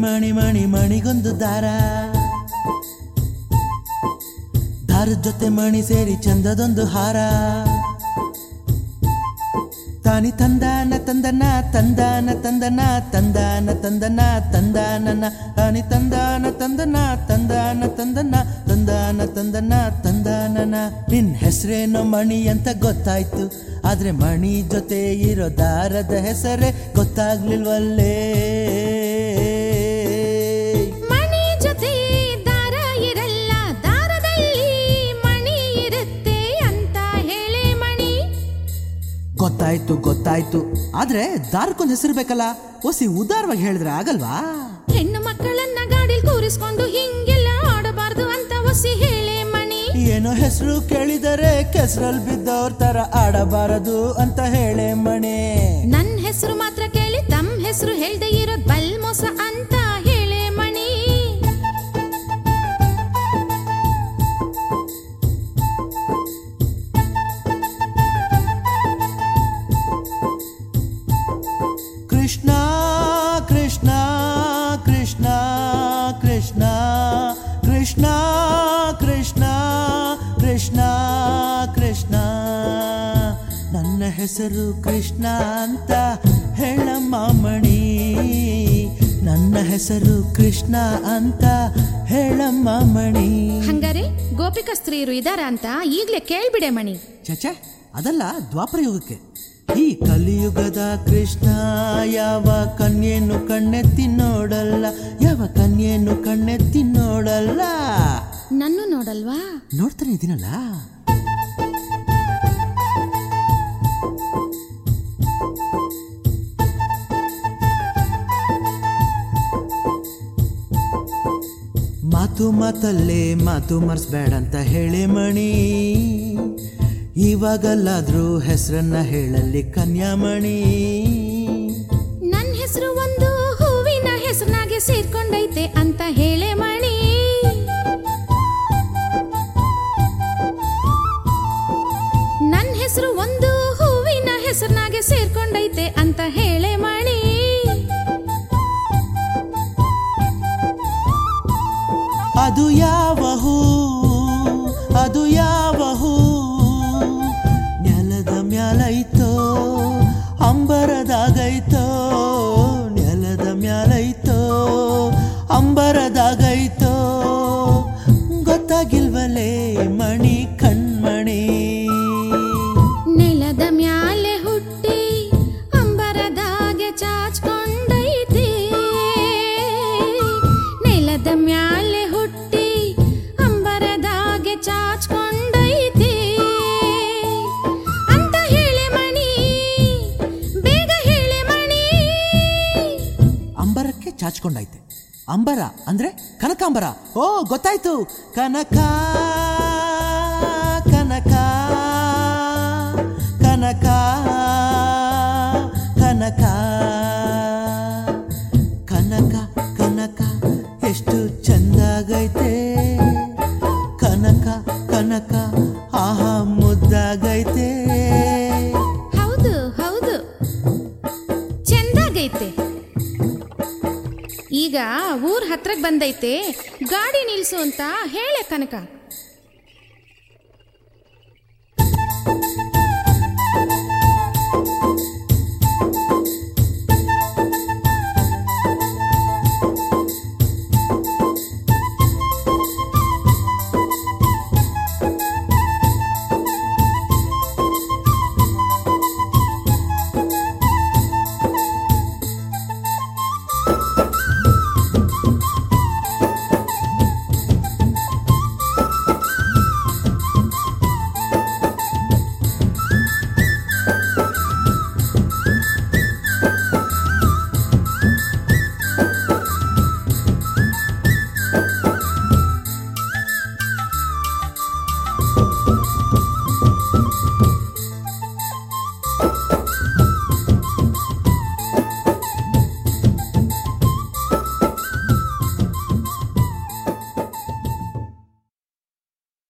ಮಣಿ ಮಣಿ ಮಣಿಗೊಂದು ದಾರ, ದಾರದ ಜೊತೆ ಮಣಿ ಸೇರಿ ಚಂದದೊಂದು ಹಾರ. ತಾನಿ ತಂದಾನ ತಂದನ ತಂದಾನ ತಂದನ ತಂದಾನ ತಂದನ ತಂದಾನನ, ತಾನಿ ತಂದಾನ ತಂದನ ತಂದಾನ ತಂದನ ತಂದಾನ ತಂದನ ತಂದಾನನ. ನಿನ್ ಹೆಸರೇನೋ ಮಣಿ ಅಂತ ಗೊತ್ತಾಯ್ತು, ಆದ್ರೆ ಮಣಿ ಜೊತೆ ಇರೋ ದಾರದ ಹೆಸರೇ ಗೊತ್ತಾಗ್ಲಿಲ್ವಲ್ಲೇ. ಮಣಿ ಜೊತೆ ದಾರ ಇರಲ್ಲ, ದಾರದಲ್ಲಿ ಮಣಿ ಇರುತ್ತೆ ಅಂತ ಹೇಳೆ ಮಣಿ. ಗೊತ್ತಾಯ್ತು ಗೊತ್ತಾಯ್ತು, ಆದ್ರೆ ದಾರಕ್ಕೊಂದು ಹೆಸರು ಬೇಕಲ್ಲ, ಒಸಿ ಉದಾರವಾಗಿ ಹೇಳಿದ್ರೆ ಆಗಲ್ವಾ? ಹೆಣ್ಣು ಮಕ್ಕಳನ್ನ ಗಾಡಿಲ್ ಕೂರಿಸ್ಕೊಂಡು ಹಿಂಗೆಲ್ಲ ಆಡಬಾರ್ದು ಅಂತ ಒಸಿ ಹೇಳೆ ಮಣಿ. ಏನೋ ಹೆಸರು ಕೇಳಿದರೆ ಕೆಸರಲ್ಲಿ ಬಿದ್ದವ್ರ ತರ ಆಡಬಾರದು ಅಂತ ಹೇಳೆ ಮಣಿ. ನನ್ ಹೆಸರು ಮಾತ್ರ ಕೇಳಿ ತಮ್ಮ ಹೆಸರು ಹೇಳ್ದೆ ಇರೋದ್ ಬಲ್ ಮೋಸ ಅಂತ ಹೇಳೆ ಮಣಿ. ಕೃಷ್ಣ ಕೃಷ್ಣ ಕೃಷ್ಣ ಕೃಷ್ಣ ಕೃಷ್ಣ ಕೃಷ್ಣ ಕೃಷ್ಣ ಕೃಷ್ಣ, ನನ್ನ ಹೆಸರು ಕೃಷ್ಣ ಅಂತ ಹೇಳಮ್ಮ ಮಣಿ, ನನ್ನ ಹೆಸರು ಕೃಷ್ಣ ಅಂತ ಹೇಳಮ್ಮ ಮಣಿ. ಹಂಗಾರೆ ಗೋಪಿಕಾ ಸ್ತ್ರೀಯರು ಇದಾರ ಅಂತ ಈಗ್ಲೇ ಕೇಳ್ಬಿಡೆ ಮಣಿ. ಚಚೆ, ಅದಲ್ಲ ದ್ವಾಪರ ಯುಗಕ್ಕೆ. ಈ ಕಲಿಯುಗದ ಕೃಷ್ಣ ಯಾವ ಕನ್ಯೆಯನ್ನು ಕಣ್ಣೆತ್ತಿ ನೋಡಲ್ಲ, ಯಾವ ಕನ್ಯೆಯನ್ನು ಕಣ್ಣೆತ್ತಿ ನೋಡಲ್ಲ. ನನ್ನು ನೋಡಲ್ವಾ? ನೋಡ್ತಾನೆ ಇದೀನಲ್ಲ. ಮಾತು ಮಾತಲ್ಲೇ ಮಾತು ಮರ್ಸ್ಬೇಡ ಅಂತ ಹೇಳೆ ಮಣಿ, ಇವಾಗಲ್ಲಾದ್ರೂ ಹೆಸರನ್ನ ಹೇಳಲ್ಲಿ ಕನ್ಯಾಮಣಿ. ನನ್ ಹೆಸರು ಒಂದು ಹೂವಿನ ಹೆಸರಿನಾಗೆ ಸೇರ್ಕೊಂಡೈತೆ ಅಂತ ಹೇಳೆ ಮಣಿ. ನನ್ ಹೆಸರು ಒಂದು ಹೂವಿನ ಹೆಸರಿನಾಗೆ ಸೇರ್ಕೊಂಡೈತೆ ಅಂತ ಹೇಳೆ ಮಣಿ. ಅದು ಯಾವ ಹೂ, ಅದು ಯಾವ ಹೂ, ನೆಲದ ಮ್ಯಾಲೈತೋ ಅಂಬರದಾಗೈತೋ, ನೆಲದ ಮ್ಯಾಲೈತೋ ಅಂಬರದಾಗೈತೋ, ಗೊತ್ತಾಗಿಲ್ವಲೇ ಮಣಿ ಕಣ್ಮಣಿ. ನೆಲದ ಮ್ಯಾಲೆ ಹುಟ್ಟಿ ಅಂಬರದಾಗೆ ಚಾಚ್ಕೊಂಡೈತಿ, ನೆಲದ ಮ್ಯಾಲೆ ಹುಟ್ಟಿ ಅಂಬರದಾಗೆ ಚಾಚ್ಕೊಂಡೈತಿ ಅಂತ ಹೇಳೆ ಮಣಿ, ಬೇಗ ಹೇಳೆ ಮಣಿ. ಅಂಬರಕ್ಕೆ ಚಾಚ್ಕೊಂಡೈತೆ. ಅಂಬರ ಅಂದ್ರೆ ಕನಕಾಂಬರ. ಓ ಗೊತ್ತಾಯ್ತು, ಕನಕ ಕನಕ ಕನಕ ಕನಕ ಕನಕ ಕನಕ ಎಷ್ಟು ಚಂದಾಗೈತೆ, ಕನಕ ಕನಕ ಆಹಾ ಮುದ್ದಾಗೈತೆ. ಹೌದು ಹೌದು, ಚೆಂದಾಗೈತೆ. ಈಗ ಊರ್ ಹತ್ರಕ್ ಬಂದೈತೆ, ಗಾಡಿ ನಿಲ್ಸು ಅಂತ ಹೇಳೆ ಕನಕ.